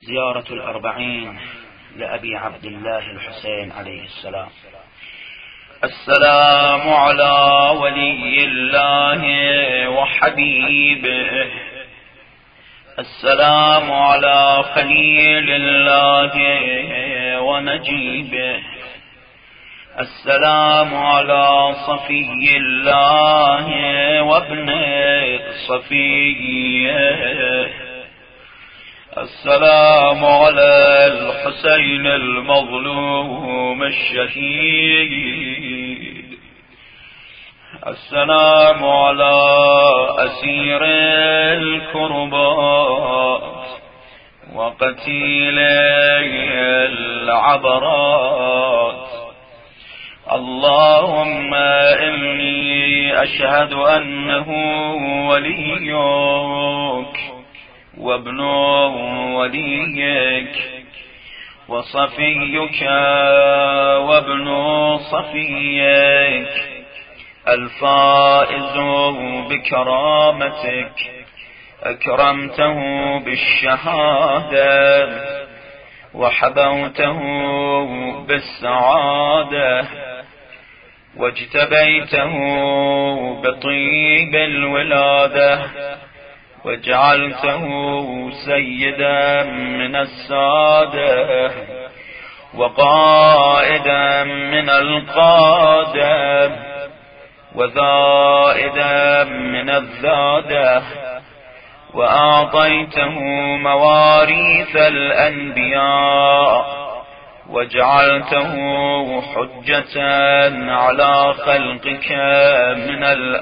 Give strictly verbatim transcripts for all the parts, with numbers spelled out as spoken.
زيارة الأربعين لأبي عبد الله الحسين عليه السلام. السلام على ولي الله وحبيبه، السلام على خليل الله ونجيبه، السلام على صفي الله وابن صفيه، السلام على الحسين المظلوم الشهيد، السلام على أسير الكربات وقتيل العبرات. اللهم إني أشهد أنه وليك وابن وليك وصفيك وابن صفيك، الفائز بكرامتك، أكرمته بالشهادة وحبوته بالسعادة واجتبيته بطيب الولادة وجعلته سيدا من السادة وقائدا من القادة وذائدا من الذادة، وأعطيته مواريث الأنبياء وجعلته حجة على خلقك من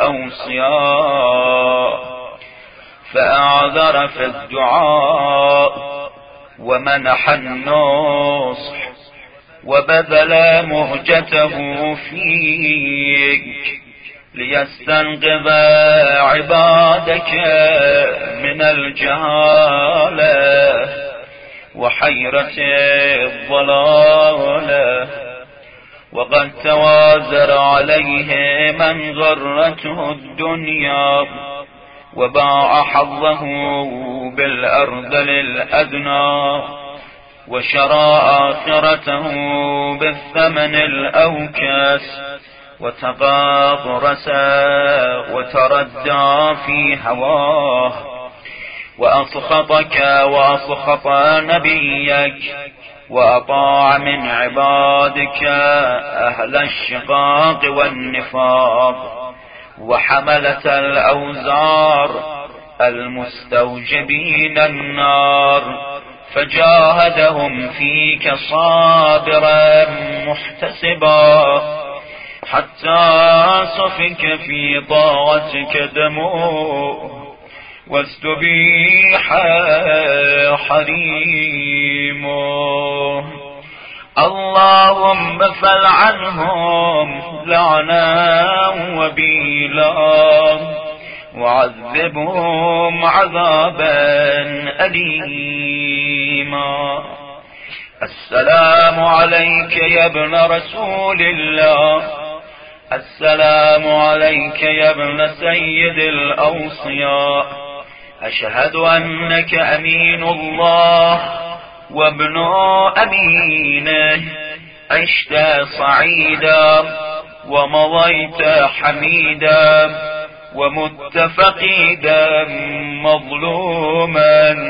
الأوصياء، فأعذر في الدعاء ومنح النصح وبذل مهجته فيك ليستنقذ عبادك من الجهالة وحيرة الضلالة، وقد توازر عليه من غرته الدنيا وباع حظه بالأرذل الأدنى وشرى آخرته بالثمن الأوكس، وتغابرس وتردى في هواه، وأسخطك وأسخط نبيك وأطاع من عبادك أهل الشقاق والنفاق وحملة الأوزار المستوجبين النار، فجاهدهم فيك صابرا محتسبا حتى سفك في طاعتك دمه واستبيح حريمه. اللهم فلعنهم لعنا وبيلا وعذبهم عذابا أليما. السلام عليك يا ابن رسول الله، السلام عليك يا ابن سيد الأوصياء، أشهد أنك أمين الله وابن أمينه، عشت صعيدا ومضيت حميدا ومت فقيدا مظلوما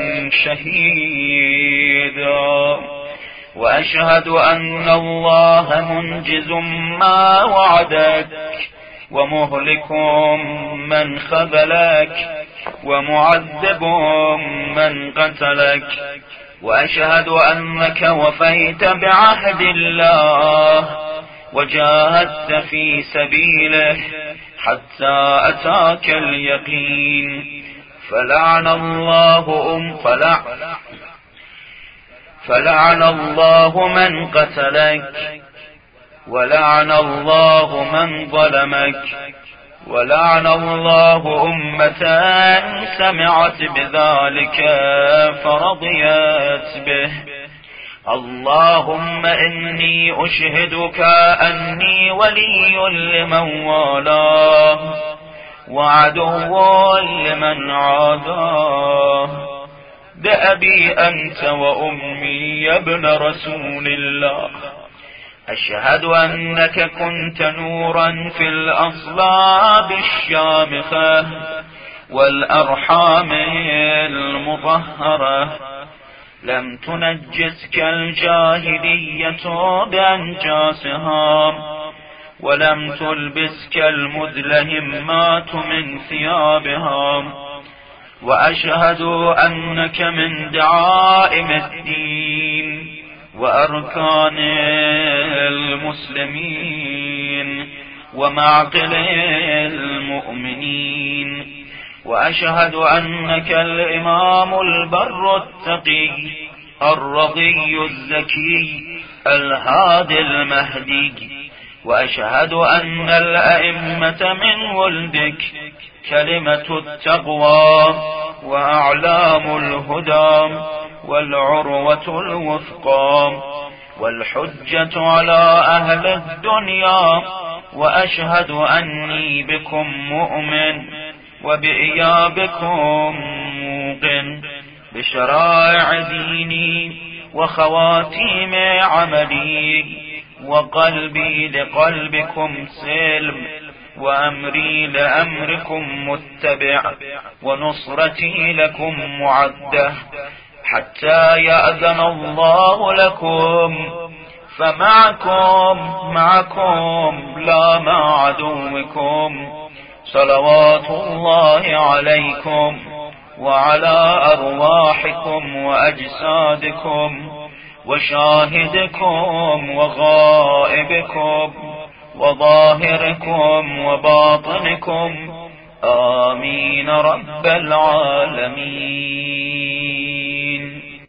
شهيدا، وأشهد أن الله منجز ما وعدك ومهلك من خذلك ومعذب من قتلك، وأشهد أنك وفيت بعهد الله وجاهدت في سبيله حتى أتاك اليقين، فلعن الله أم فلع فلعن الله من قتلك ولعن الله من ظلمك ولعن الله أمة سمعت بذلك فرضيت به. اللهم إني أشهدك أني ولي لمن والاه وعدو لمن عاداه، بأبي أنت وأمي يا ابن رسول الله. أشهد أنك كنت نورا في الأصلاب الشامخة والأرحام المطهرة، لم تنجسك الجاهلية بأنجاسها، ولم تلبسك المدلهمات من ثيابها. وأشهد أنك من دعائم الدين وأركان المسلمين ومعقل المؤمنين. وأشهد أنك الإمام البر التقي الرضي الزكي الهادي المهدي. وأشهد أن الأئمة من ولدك كلمة التقوى وأعلام الهدى والعروة الوثقى والحجة على أهل الدنيا. وأشهد أني بكم مؤمن وبإيابكم موقن بشرائع ديني وخواتيم عملي، وقلبي لقلبكم سلم وأمري لأمركم متبع ونصرتي لكم معدة حتى يأذن الله لكم، فمعكم معكم لا مع عدوكم. صلوات الله عليكم وعلى أرواحكم وأجسادكم وشاهدكم وغائبكم وظاهركم وباطنكم، آمين رب العالمين.